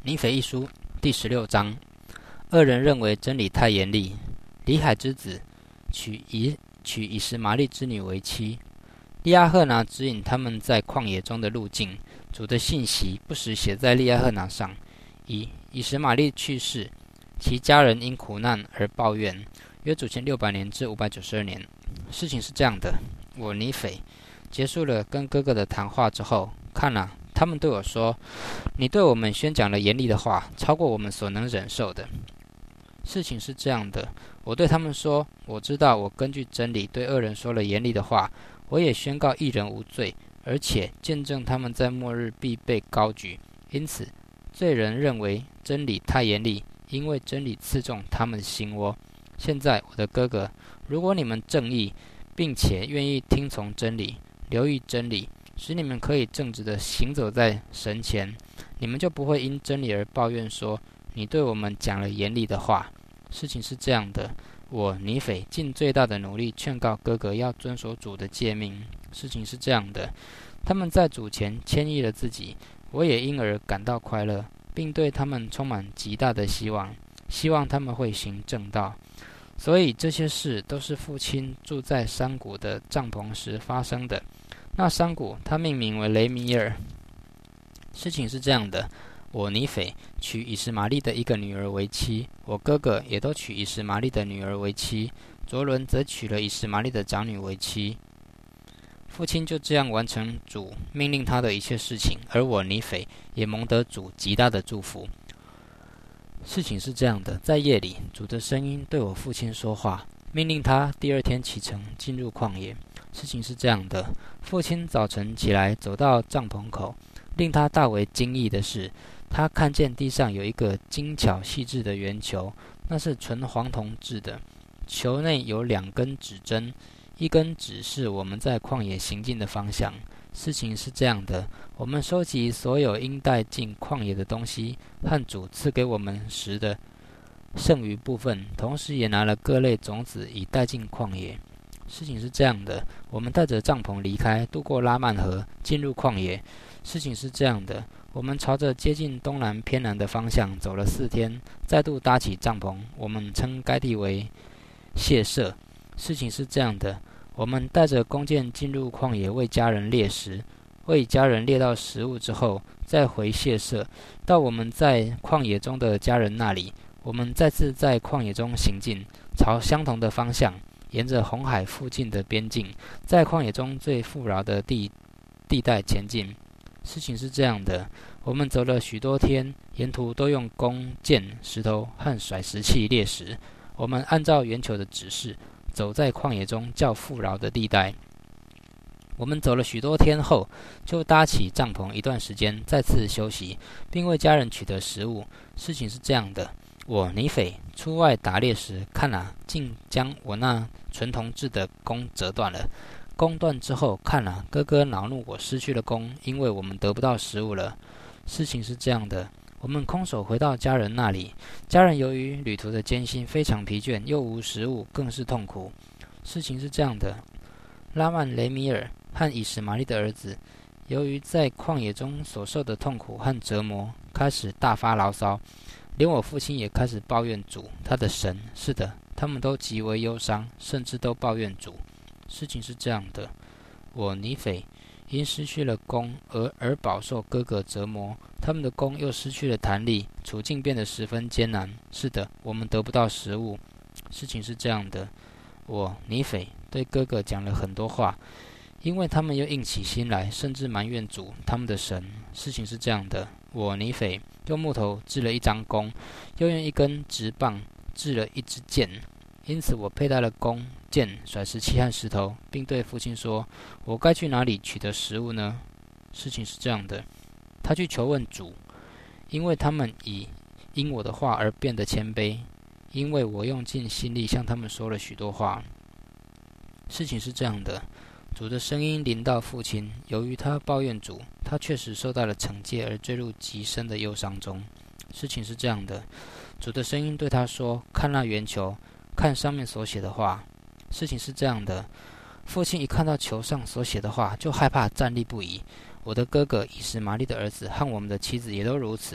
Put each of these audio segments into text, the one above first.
尼腓一书第16章，二人认为真理太严厉，里海之子娶以实玛利之女为妻。利亚赫拿指引他们在旷野中的路径，主的信息不时写在利亚赫拿上。以实玛利去世，其家人因苦难而抱怨，约主前600年至592年。事情是这样的，我尼腓结束了跟哥哥的谈话之后，看啊，他们对我说，你对我们宣讲了严厉的话，超过我们所能忍受的。事情是这样的，我对他们说，我知道我根据真理对恶人说了严厉的话，我也宣告义人无罪，而且见证他们在末日必被高举。因此罪人认为真理太严厉，因为真理刺中他们的心窝。现在我的哥哥，如果你们正义，并且愿意听从真理，留意真理，使你们可以正直地行走在神前，你们就不会因真理而抱怨说，你对我们讲了严厉的话。事情是这样的，我尼腓尽最大的努力劝告哥哥要遵守主的诫命。事情是这样的，他们在主前谦抑了自己，我也因而感到快乐，并对他们充满极大的希望他们会行正道。所以这些事都是父亲住在山谷的帐篷时发生的。那山谷他命名为雷米尔。事情是这样的，我尼腓娶以实玛利的一个女儿为妻，我哥哥也都娶以实玛利的女儿为妻，卓伦则娶了以实玛利的长女为妻。父亲就这样完成主命令他的一切事情，而我尼腓也蒙得主极大的祝福。事情是这样的，在夜里，主的声音对我父亲说话，命令他第二天启程进入旷野。事情是这样的，父亲早晨起来走到帐篷口，令他大为惊异的是，他看见地上有一个精巧细致的圆球，那是纯黄铜制的，球内有2根指针，一根指示我们在旷野行进的方向。事情是这样的，我们收集所有应带进旷野的东西，和主赐给我们食的剩余部分，同时也拿了各类种子以带进旷野。事情是这样的，我们带着帐篷离开，渡过拉曼河，进入旷野。事情是这样的，我们朝着接近东南偏南的方向走了4天，再度搭起帐篷，我们称该地为谢舍。事情是这样的，我们带着弓箭进入旷野，为家人猎食，为家人猎到食物之后，再回谢舍，到我们在旷野中的家人那里。我们再次在旷野中行进，朝相同的方向，沿着红海附近的边境，在旷野中最富饶的地带前进。事情是这样的，我们走了许多天，沿途都用弓箭、石头和甩石器猎食。我们按照圆球的指示，走在旷野中较富饶的地带。我们走了许多天后，就搭起帐篷一段时间，再次休息，并为家人取得食物。事情是这样的，我尼腓出外打猎时，看啊，竟将我那纯铜制的弓折断了。弓断之后，看啊，哥哥恼怒我失去了弓，因为我们得不到食物了。事情是这样的，我们空手回到家人那里，家人由于旅途的艰辛非常疲倦，又无食物，更是痛苦。事情是这样的，拉曼雷米尔和以实玛利的儿子，由于在旷野中所受的痛苦和折磨，开始大发牢骚，连我父亲也开始抱怨主，他的神。是的，他们都极为忧伤，甚至都抱怨主。事情是这样的，我尼腓因失去了弓而饱受哥哥折磨，他们的弓又失去了弹力，处境变得十分艰难。是的，我们得不到食物。事情是这样的，我尼腓对哥哥讲了很多话，因为他们又硬起心来，甚至埋怨主他们的神。事情是这样的，我尼腓用木头制了一张弓，又用一根直棒制了一支箭。因此我佩戴了弓、箭、甩石器和石头，并对父亲说，我该去哪里取得食物呢？事情是这样的，他去求问主，因为他们因我的话而变得谦卑，因为我用尽心力向他们说了许多话。事情是这样的，主的声音临到父亲，由于他抱怨主，他确实受到了惩戒，而坠入极深的忧伤中。事情是这样的，主的声音对他说，看那圆球，看上面所写的话。事情是这样的，父亲一看到球上所写的话，就害怕站立不已。我的哥哥以实玛利的儿子和我们的妻子也都如此。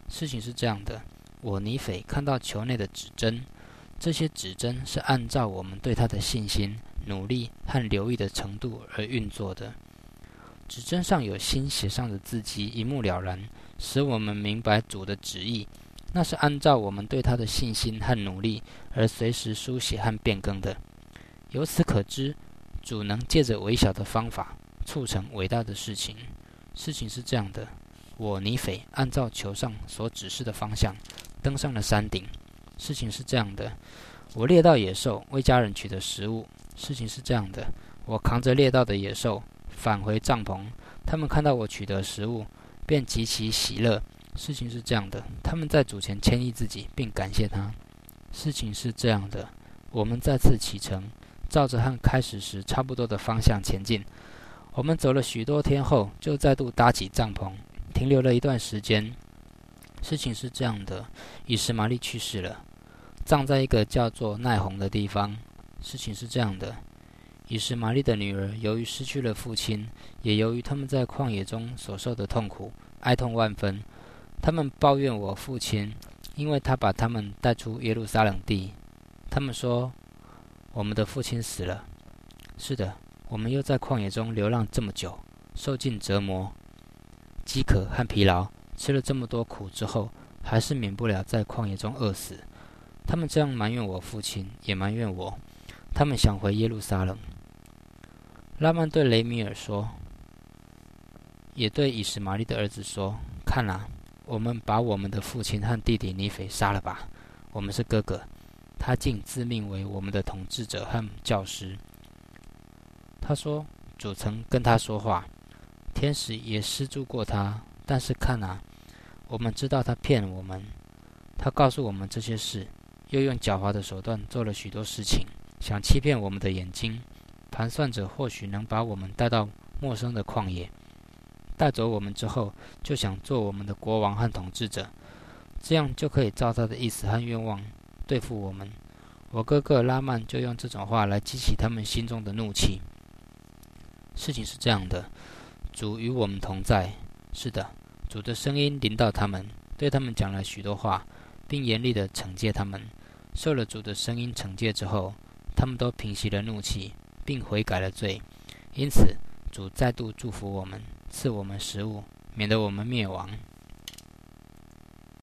事情是这样的，我尼斐看到球内的指针，这些指针是按照我们对他的信心、努力和留意的程度而运作的。指针上有新写上的字迹，一目了然，使我们明白主的旨意。那是按照我们对他的信心和努力而随时书写和变更的。由此可知，主能借着微小的方法促成伟大的事情。事情是这样的，我尼斐按照球上所指示的方向登上了山顶。事情是这样的，我猎到野兽，为家人取得食物。事情是这样的，我扛着猎到的野兽返回帐篷，他们看到我取得食物，便极其喜乐。事情是这样的，他们在主前谦抑自己，并感谢他。事情是这样的，我们再次启程，照着和开始时差不多的方向前进。我们走了许多天后，就再度搭起帐篷，停留了一段时间。事情是这样的，以实玛利去世了，葬在一个叫做奈洪的地方。事情是这样的，以实玛利的女儿由于失去了父亲，也由于他们在旷野中所受的痛苦，哀痛万分。他们抱怨我父亲，因为他把他们带出耶路撒冷地。他们说，我们的父亲死了。是的，我们又在旷野中流浪这么久，受尽折磨、饥渴和疲劳，吃了这么多苦之后，还是免不了在旷野中饿死。他们这样埋怨我父亲，也埋怨我。他们想回耶路撒冷。拉曼对雷米尔说，也对以实玛利的儿子说，看啊，我们把我们的父亲和弟弟尼斐杀了吧，我们是哥哥，他竟自命为我们的统治者和教师。他说，主曾跟他说话，天使也施助过他，但是看啊，我们知道他骗我们。他告诉我们这些事，又用狡猾的手段做了许多事情，想欺骗我们的眼睛，盘算着或许能把我们带到陌生的旷野。带走我们之后，就想做我们的国王和统治者，这样就可以照他的意思和愿望对付我们。我哥哥拉曼就用这种话来激起他们心中的怒气。事情是这样的，主与我们同在。是的，主的声音临到他们，对他们讲了许多话，并严厉地惩戒他们。受了主的声音惩戒之后，他们都平息了怒气，并悔改了罪。因此，主再度祝福我们，赐我们食物，免得我们灭亡。